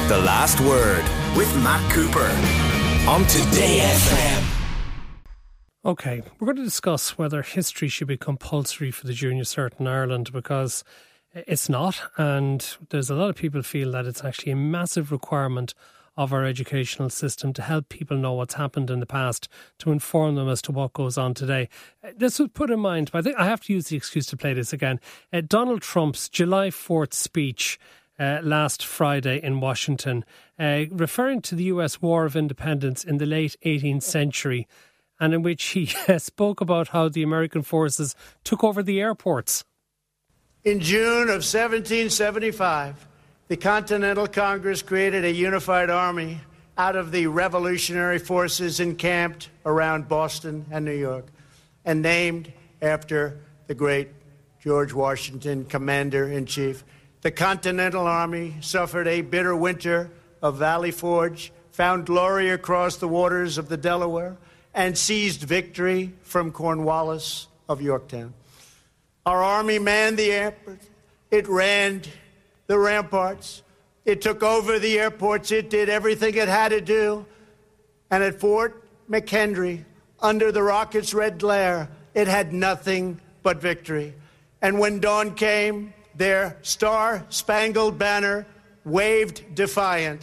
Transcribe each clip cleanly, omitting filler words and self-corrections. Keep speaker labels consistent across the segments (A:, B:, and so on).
A: The Last Word with Matt Cooper on Today FM.
B: OK, we're going to discuss whether history should be compulsory for the junior cert in Ireland, because it's not, and there's a lot of people feel that it's actually a massive requirement of our educational system to help people know what's happened in the past, to inform them as to what goes on today. This was put in mind by, I have to use the excuse to play this again, Donald Trump's July 4th speech last Friday in Washington, referring to the US War of Independence in the late 18th century, and in which he spoke about how the American forces took over the airports.
C: In June of 1775, the Continental Congress created a unified army out of the revolutionary forces encamped around Boston and New York, and named after the great George Washington, Commander-in-Chief. The Continental Army suffered a bitter winter of Valley Forge, found glory across the waters of the Delaware, and seized victory from Cornwallis of Yorktown. Our army manned the airport. It ran the ramparts. It took over the airports. It did everything it had to do. And at Fort McHenry, under the rocket's red glare, it had nothing but victory. And when dawn came, their star-spangled banner waved defiant.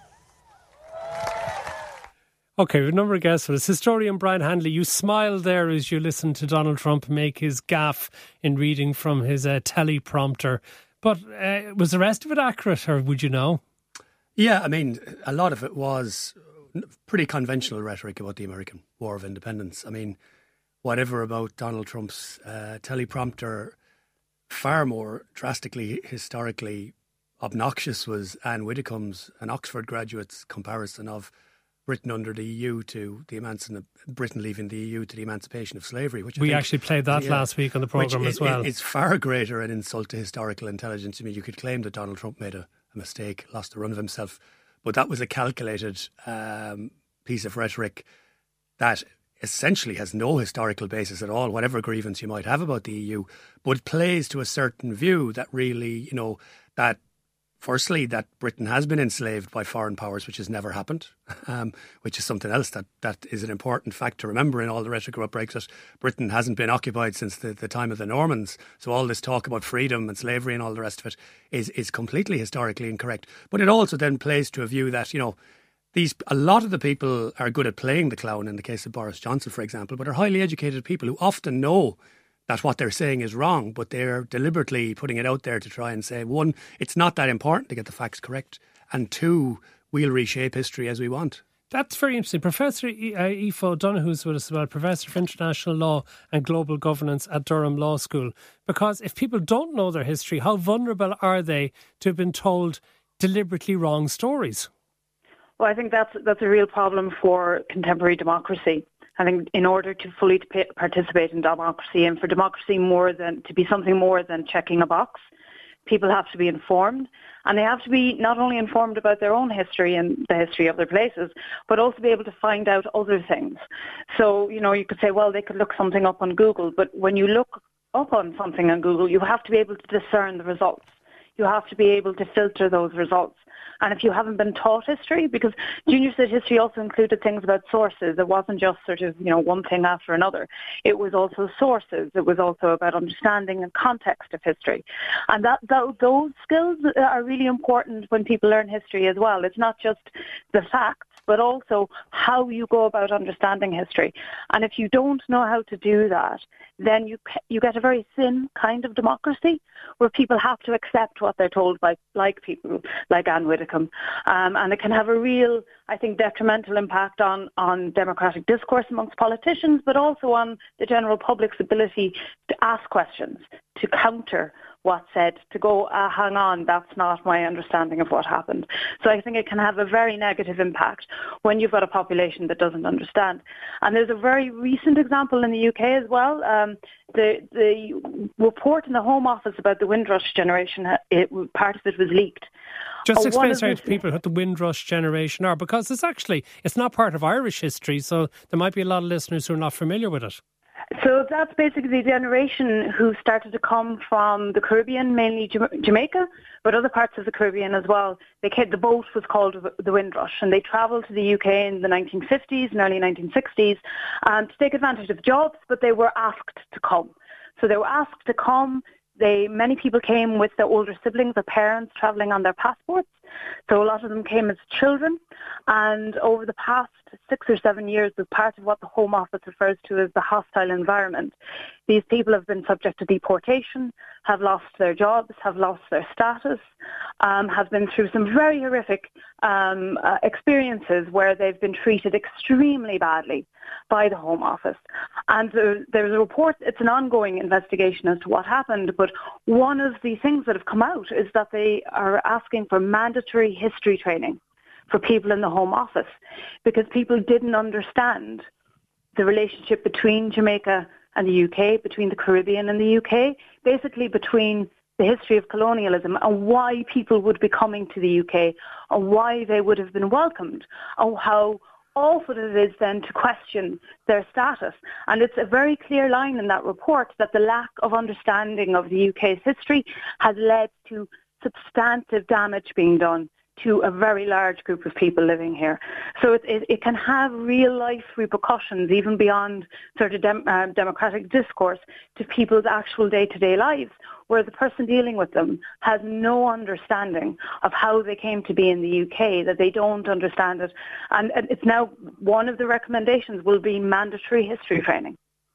B: OK, we have a number of guests with us. Historian Brian Handley, you smiled there as you listened to Donald Trump make his gaffe in reading from his teleprompter. But was the rest of it accurate, or would you know?
D: Yeah, I mean, a lot of it was pretty conventional rhetoric about the American War of Independence. I mean, whatever about Donald Trump's teleprompter, far more drastically, historically obnoxious was Anne Widdecombe's, an Oxford graduate's, comparison of Britain under the EU to the Britain leaving the EU to the emancipation of slavery. Which we
B: actually played that last week on the programme as well.
D: It's far greater an insult to historical intelligence. I mean, you could claim that Donald Trump made a mistake, lost the run of himself, but that was a calculated piece of rhetoric that essentially has no historical basis at all, whatever grievance you might have about the EU, but plays to a certain view that really, that firstly, that Britain has been enslaved by foreign powers, which has never happened, which is something else that is an important fact to remember in all the rhetoric about Brexit. Britain hasn't been occupied since the time of the Normans. So all this talk about freedom and slavery and all the rest of it is completely historically incorrect. But it also then plays to a view that, a lot of the people are good at playing the clown, in the case of Boris Johnson, for example, but are highly educated people who often know that what they're saying is wrong, but they're deliberately putting it out there to try and say, one, it's not that important to get the facts correct, and two, we'll reshape history as we want.
B: That's very interesting. Professor Aoife O'Donoghue's with us as well, Professor of International Law and Global Governance at Durham Law School. Because if people don't know their history, how vulnerable are they to have been told deliberately wrong stories?
E: Well, I think that's a real problem for contemporary democracy. I think in order to fully participate in democracy, and for democracy to be something more than checking a box, people have to be informed. And they have to be not only informed about their own history and the history of their places, but also be able to find out other things. So, you could say, well, they could look something up on Google, but when you look up on something on Google, you have to be able to discern the results. You have to be able to filter those results. And if you haven't been taught history, because junior cert history also included things about sources. It wasn't just sort of, one thing after another. It was also sources. It was also about understanding and context of history. And those skills are really important when people learn history as well. It's not just the facts, but also how you go about understanding history. And if you don't know how to do that, then you get a very thin kind of democracy where people have to accept what they're told by like people like Anne Widdecombe. And it can have a real, I think, detrimental impact on democratic discourse amongst politicians, but also on the general public's ability to ask questions, to counter what's said, to go, hang on, that's not my understanding of what happened. So I think it can have a very negative impact when you've got a population that doesn't understand. And there's a very recent example in the UK as well. The report in the Home Office about the Windrush generation, part of it was leaked.
B: Just explain to people what the Windrush generation are, because it's not part of Irish history, so there might be a lot of listeners who are not familiar with it.
E: So that's basically the generation who started to come from the Caribbean, mainly Jamaica, but other parts of the Caribbean as well. The boat was called the Windrush, and they travelled to the UK in the 1950s and early 1960s 's to take advantage of jobs, but they were asked to come. So they were asked to come. Many people came with their older siblings or parents travelling on their passports. So a lot of them came as children. And over the past 6 or 7 years, as part of what the Home Office refers to as the hostile environment, these people have been subject to deportation, have lost their jobs, have lost their status, have been through some very horrific experiences where they've been treated extremely badly by the Home Office. And there's a report, it's an ongoing investigation as to what happened, but one of the things that have come out is that they are asking for mandatory history training for people in the Home Office because people didn't understand the relationship between Jamaica and the UK, between the Caribbean and the UK, basically between the history of colonialism and why people would be coming to the UK and why they would have been welcomed and how awful it is then to question their status. And it's a very clear line in that report that the lack of understanding of the UK's history has led to substantive damage being done to a very large group of people living here. So it can have real life repercussions even beyond sort of democratic discourse to people's actual day-to-day lives, where the person dealing with them has no understanding of how they came to be in the UK, that they don't understand it. And it's now one of the recommendations will be mandatory history training.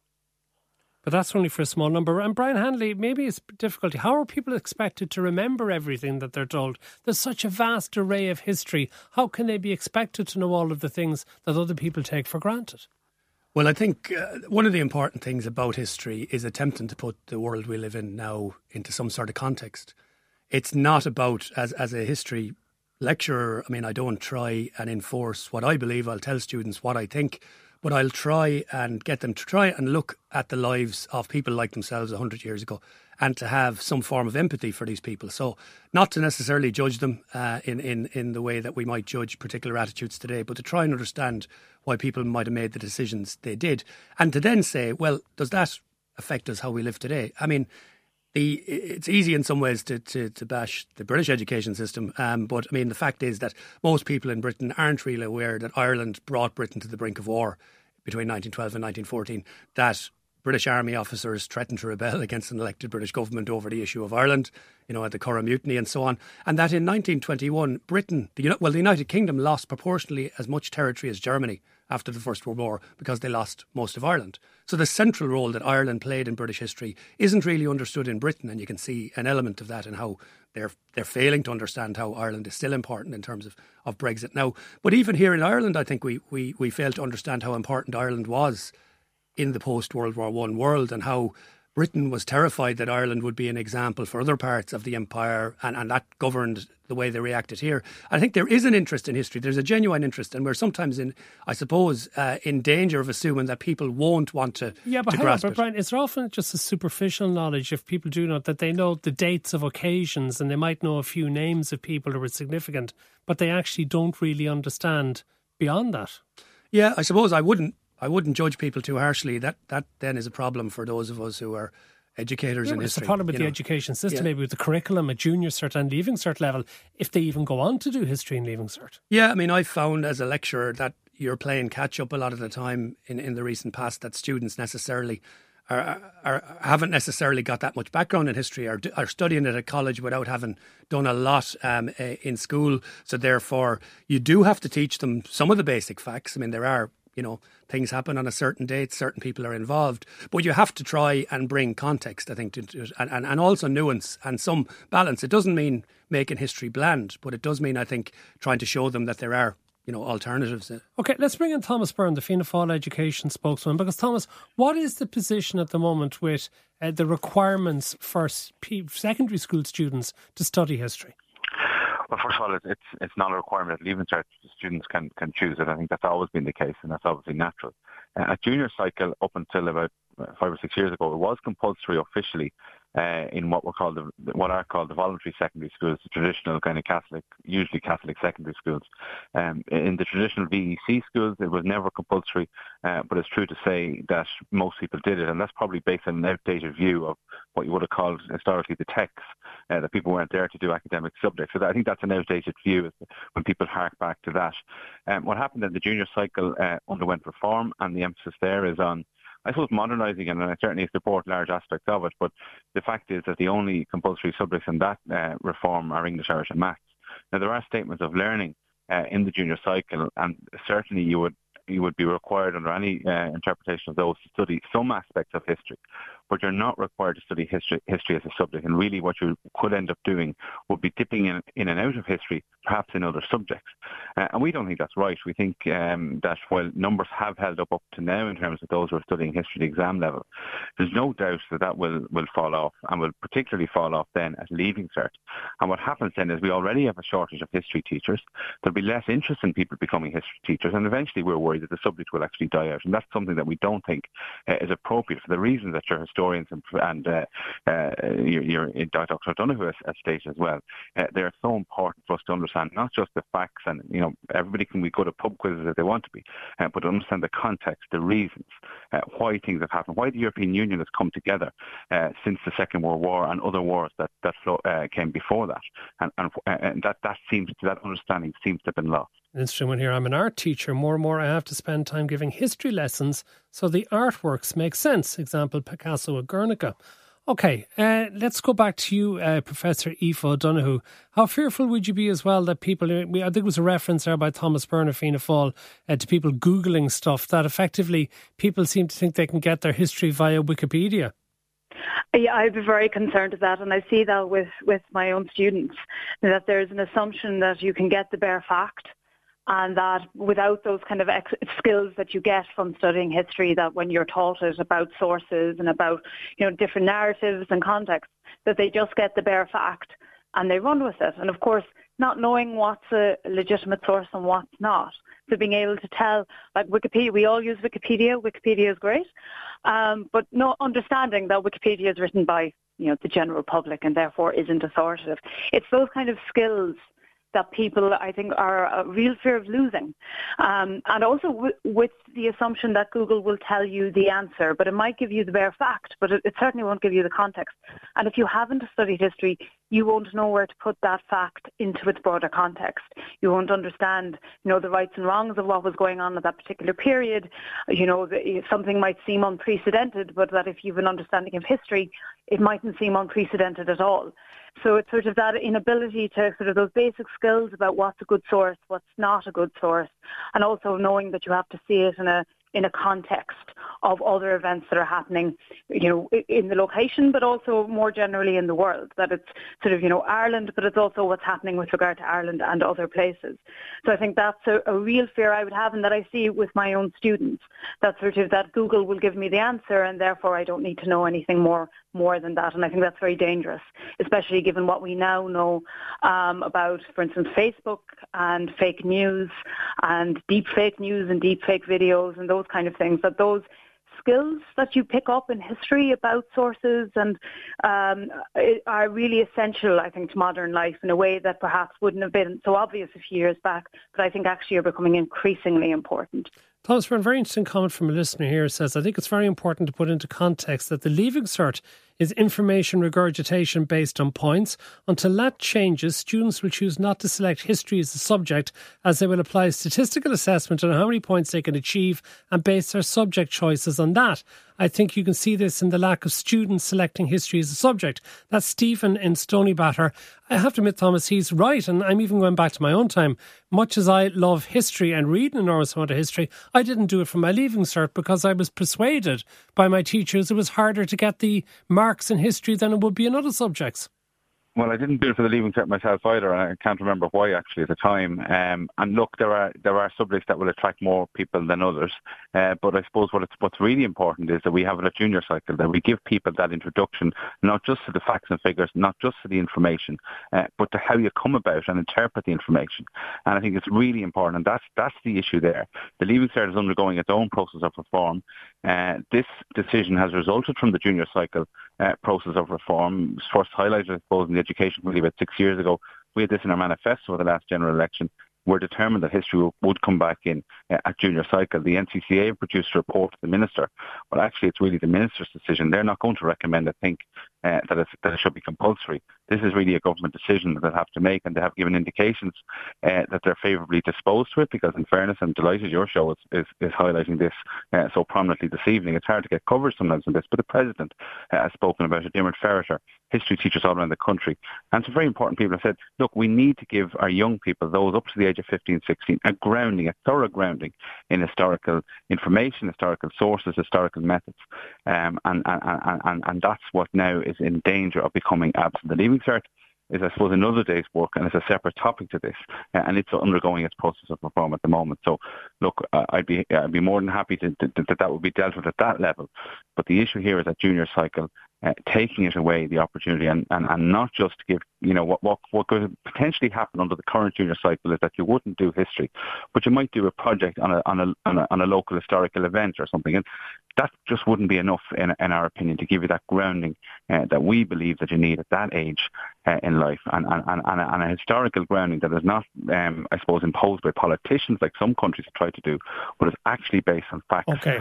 B: But that's only for a small number. And Brian Hanley, maybe it's difficult. How are people expected to remember everything that they're told? There's such a vast array of history. How can they be expected to know all of the things that other people take for granted?
D: Well, I think one of the important things about history is attempting to put the world we live in now into some sort of context. It's not about, as a history lecturer, I mean, I don't try and enforce what I believe. I'll tell students what I think. But I'll try and get them to try and look at the lives of people like themselves 100 years ago and to have some form of empathy for these people. So not to necessarily judge them in the way that we might judge particular attitudes today, but to try and understand why people might have made the decisions they did. And to then say, well, does that affect us how we live today? I mean, it's easy in some ways to bash the British education system, but I mean the fact is that most people in Britain aren't really aware that Ireland brought Britain to the brink of war between 1912 and 1914, that British army officers threatened to rebel against an elected British government over the issue of Ireland, at the Curragh Mutiny and so on, and that in 1921 Britain, the United Kingdom lost proportionally as much territory as Germany after the First World War because they lost most of Ireland. So the central role that Ireland played in British history isn't really understood in Britain, and you can see an element of that in how they're failing to understand how Ireland is still important in terms of Brexit now. But even here in Ireland, I think we fail to understand how important Ireland was in the post-World War I world and how Britain was terrified that Ireland would be an example for other parts of the empire, and that governed the way they reacted here. I think there is an interest in history. There's a genuine interest, and we're sometimes in danger of assuming that people won't want to grasp it.
B: Brian, it's often just a superficial knowledge if people do know that they know the dates of occasions and they might know a few names of people who were significant, but they actually don't really understand beyond that.
D: Yeah, I suppose I wouldn't judge people too harshly. That then is a problem for those of us who are educators in history.
B: It's a problem with the education system, maybe with the curriculum at junior cert and leaving cert level, if they even go on to do history and leaving cert.
D: Yeah, I mean, I've found as a lecturer that you're playing catch up a lot of the time in the recent past, that students necessarily haven't necessarily got that much background in history, are studying it at college without having done a lot in school. So therefore, you do have to teach them some of the basic facts. I mean, there are things happen on a certain date, certain people are involved, but you have to try and bring context, I think, to it, and also nuance and some balance. It doesn't mean making history bland, but it does mean, I think, trying to show them that there are, alternatives.
B: Okay, let's bring in Thomas Byrne, the Fianna Fáil education spokesman, because Thomas, what is the position at the moment with the requirements for secondary school students to study history?
F: Well, first of all, it's not a requirement at Leaving Cert. Students can choose it. I think that's always been the case, and that's obviously natural. At junior cycle, up until about 5 or 6 years ago, it was compulsory officially in what are called the voluntary secondary schools, the traditional kind of Catholic, usually Catholic secondary schools. In the traditional VEC schools, it was never compulsory, but it's true to say that most people did it, and that's probably based on an outdated view of what you would have called historically the texts, that people weren't there to do academic subjects. So I think that's an outdated view when people hark back to that. What happened in the junior cycle underwent reform, and the emphasis there is on, I suppose, modernising, and I certainly support large aspects of it, but the fact is that the only compulsory subjects in that reform are English, Irish and Maths. Now, there are statements of learning in the junior cycle, and certainly you would be required under any interpretation of those to study some aspects of history, but you're not required to study history as a subject. And really what you could end up doing would be dipping in and out of history, perhaps in other subjects. And we don't think that's right. We think that while numbers have held up to now in terms of those who are studying history at the exam level, there's no doubt that will fall off, and will particularly fall off then at Leaving Cert. And what happens then is we already have a shortage of history teachers. There'll be less interest in people becoming history teachers, and eventually we're worried that the subject will actually die out. And that's something that we don't think is appropriate for the reasons that your historians and your Dr. Donoghue has stated as well. They're so important for us to understand not just the facts, and everybody can be good at pub quizzes if they want to be, but to understand the context, the reasons, why things have happened, why the European Union has come together since the Second World War and other wars that came before that, and that understanding seems to have been lost.
B: An interesting one here. I'm an art teacher. More and more I have to spend time giving history lessons so the artworks make sense. Example, Picasso at Guernica. Okay, let's go back to you, Professor Aoife O'Donoghue. How fearful would you be as well that people, I think it was a reference there by Thomas Byrne, Fianna Fáil, to people Googling stuff, that effectively people seem to think they can get their history via Wikipedia?
E: Yeah, I'd be very concerned of that, and I see that with my own students, that there's an assumption that you can get the bare fact, and that without those kind of skills that you get from studying history, that when you're taught it about sources and about different narratives and contexts, that they just get the bare fact and they run with it. And of course, not knowing what's a legitimate source and what's not. So being able to tell, like Wikipedia, we all use Wikipedia. Wikipedia is great, but not understanding that Wikipedia is written by the general public and therefore isn't authoritative. It's those kind of skills that people, I think, are a real fear of losing. And also with the assumption that Google will tell you the answer, but it might give you the bare fact, but it certainly won't give you the context. And if you haven't studied history, you won't know where to put that fact into its broader context. You won't understand, the rights and wrongs of what was going on at that particular period. Something might seem unprecedented, but that if you have an understanding of history, it mightn't seem unprecedented at all. So it's sort of that inability to sort of those basic skills about what's a good source, what's not a good source, and also knowing that you have to see it in a context of other events that are happening, in the location, but also more generally in the world, that it's sort of, Ireland, but it's also what's happening with regard to Ireland and other places. So I think that's a real fear I would have, and that I see with my own students, that sort of that Google will give me the answer and therefore I don't need to know anything more than that. And I think that's very dangerous, especially given what we now know about, for instance, Facebook and fake news and deep fake news and deep fake videos and those kind of things, that those skills that you pick up in history about sources and are really essential, I think, to modern life in a way that perhaps wouldn't have been so obvious a few years back, but I think actually are becoming increasingly important.
B: Thomas, for a very interesting comment from a listener here, says, I think it's very important to put into context that the Leaving Cert is information regurgitation based on points. Until that changes, students will choose not to select history as a subject, as they will apply statistical assessment on how many points they can achieve and base their subject choices on that. I think you can see this in the lack of students selecting history as a subject. That's Stephen in Stoneybatter. I have to admit, Thomas, he's right, and I'm even going back to my own time. Much as I love history and read an enormous amount of history, I didn't do it for my Leaving Cert because I was persuaded by my teachers it was harder to get the marks in history than it would be in other subjects.
F: Well, I didn't do it for the Leaving Cert myself either, and I can't remember why actually at the time. And look, there are subjects that will attract more people than others. But I suppose what's really important is that we have a junior cycle, that we give people that introduction, not just to the facts and figures, not just to the information, but to how you come about and interpret the information. And I think it's really important, and that's the issue there. The Leaving Cert is undergoing its own process of reform. This decision has resulted from the junior cycle process of reform. It was first highlighted, I suppose, in the Education Committee about 6 years ago. We had this in our manifesto for the last general election. We're determined that history would come back in at junior cycle. The NCCA produced a report to the Minister, but actually it's really the Minister's decision. They're not going to recommend, I think, that it should be compulsory. This is really a government decision that they'll have to make, and they have given indications that they're favourably disposed to it, because in fairness, I'm delighted your show is highlighting this so prominently this evening. It's hard to get coverage sometimes on this, but the President has spoken about it. Diarmaid Ferriter, history teachers all around the country. And some very important people have said, look, we need to give our young people, those up to the age of 15, 16, a thorough grounding in historical information, historical sources, historical methods. And that's what now is in danger of becoming absent. The Leaving Cert is, I suppose, another day's work, and it's a separate topic to this, and it's undergoing its process of reform at the moment. So, look, I'd be more than happy that would be dealt with at that level. But the issue here is that junior cycle, taking it away, the opportunity, and not just give, what could potentially happen under the current junior cycle is that you wouldn't do history, but you might do a project on a local historical event or something, and that just wouldn't be enough, in our opinion, to give you that grounding that we believe that you need at that age in life, and a historical grounding that is not, I suppose, imposed by politicians like some countries have tried to do, but is actually based on facts. Okay.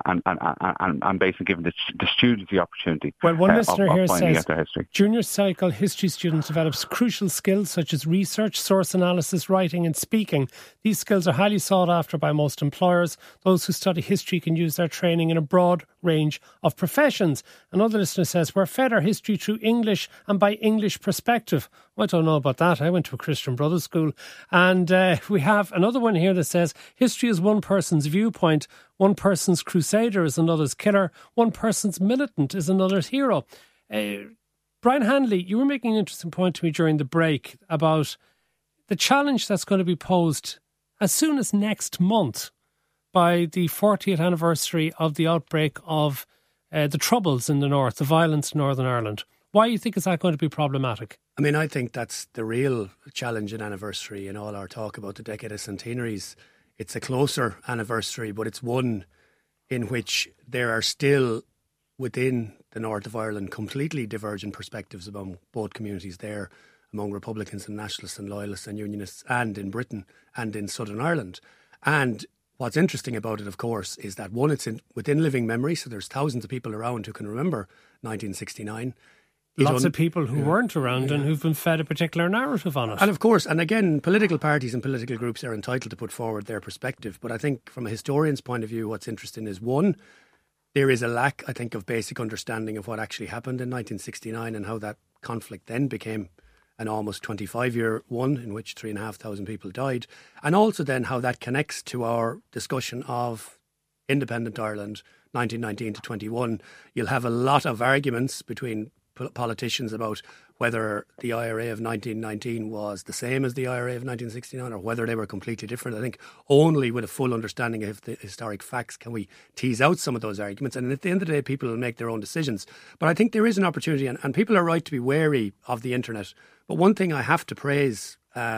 F: And based on giving the students the opportunity.
B: Well, one listener here says, junior cycle history students develop crucial skills such as research, source analysis, writing and speaking. These skills are highly sought after by most employers. Those who study history can use their training in a broad range of professions. Another listener says, we're fed our history through English and by English perspective. Well, I don't know about that. I went to a Christian Brothers school. And we have another one here that says, history is one person's viewpoint. One person's crusader is another's killer. One person's militant is another's hero. Brian Hanley, you were making an interesting point to me during the break about the challenge that's going to be posed as soon as next month by the 40th anniversary of the outbreak of the Troubles in the North, the violence in Northern Ireland. Why do you think is that going to be problematic?
D: I mean, I think that's the real challenge and anniversary in all our talk about the decade of centenaries. It's a closer anniversary, but it's one in which there are still, within the north of Ireland, completely divergent perspectives among both communities there, among Republicans and Nationalists and Loyalists and Unionists, and in Britain and in Southern Ireland. And what's interesting about it, of course, is that one, it's within living memory, so there's thousands of people around who can remember 1969.
B: Lots of people who weren't around and who've been fed a particular narrative on it.
D: And of course, and again, political parties and political groups are entitled to put forward their perspective. But I think from a historian's point of view, what's interesting is, one, there is a lack, I think, of basic understanding of what actually happened in 1969 and how that conflict then became an almost 25-year one in which 3,500 people died. And also then how that connects to our discussion of independent Ireland, 1919 to 21. You'll have a lot of arguments between politicians about whether the IRA of 1919 was the same as the IRA of 1969 or whether they were completely different. I think only with a full understanding of the historic facts can we tease out some of those arguments. And at the end of the day, people will make their own decisions. But I think there is an opportunity, and people are right to be wary of the internet. But one thing I have to praise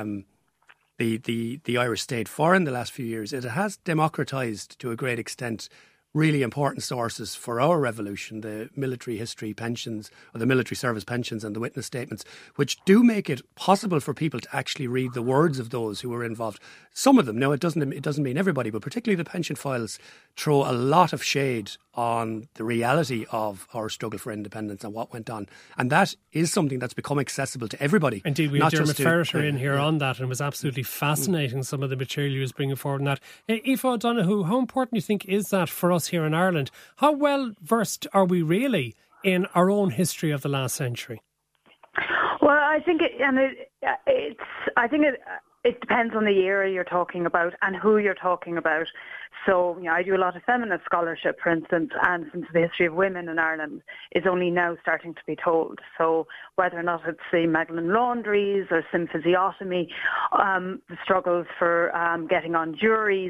D: the Irish state for in the last few years is it has democratised to a great extent really important sources for our revolution, the military history pensions, or the military service pensions and the witness statements, which do make it possible for people to actually read the words of those who were involved. Some of them, no, it doesn't mean everybody, but particularly the pension files throw a lot of shade on the reality of our struggle for independence and what went on. And that is something that's become accessible to everybody.
B: Indeed, we had Diarmaid Ferriter in here on that, and it was absolutely fascinating, some of the material he was bringing forward on that. Aoife O'Donoghue, how important do you think is that for us here in Ireland? How well versed are we really in our own history of the last century?
E: Well, I think It depends on the era you're talking about and who you're talking about. So, I do a lot of feminist scholarship, for instance, and since the history of women in Ireland is only now starting to be told. So whether or not it's the Magdalen Laundries or symphysiotomy, the struggles for getting on juries,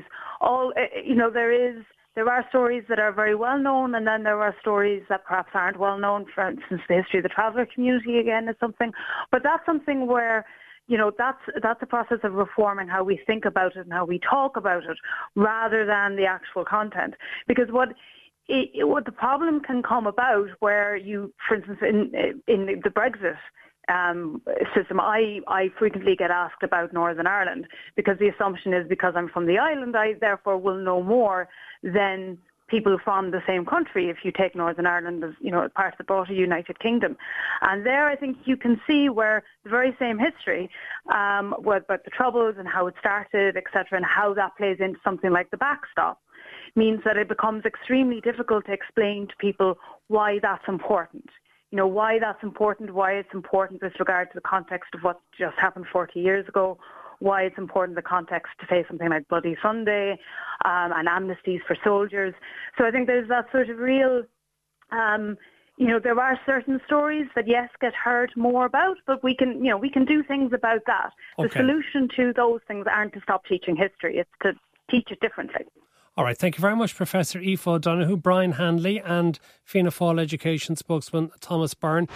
E: there are stories that are very well known, and then there are stories that perhaps aren't well known. For instance, the history of the traveller community again is something, but that's something where that's a process of reforming how we think about it and how we talk about it, rather than the actual content. Because what the problem can come about, where you, for instance, in the Brexit system, I frequently get asked about Northern Ireland, because the assumption is because I'm from the island, I therefore will know more than people from the same country, if you take Northern Ireland as, part of the broader United Kingdom. And there I think you can see where the very same history, about the Troubles and how it started, etc., and how that plays into something like the backstop, means that it becomes extremely difficult to explain to people why that's important. Why that's important, why it's important with regard to the context of what just happened 40 years ago, why it's important in the context to say something like Bloody Sunday and amnesties for soldiers. So I think there's that sort of real, there are certain stories that, yes, get heard more about, but we can do things about that. Okay. The solution to those things aren't to stop teaching history, it's to teach it differently.
B: All right, thank you very much, Professor Aoife O'Donoghue, Brian Handley and Fianna Fáil Education spokesman Thomas Byrne.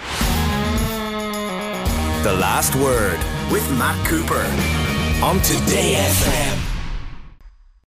A: The Last Word with Matt Cooper on Today FM.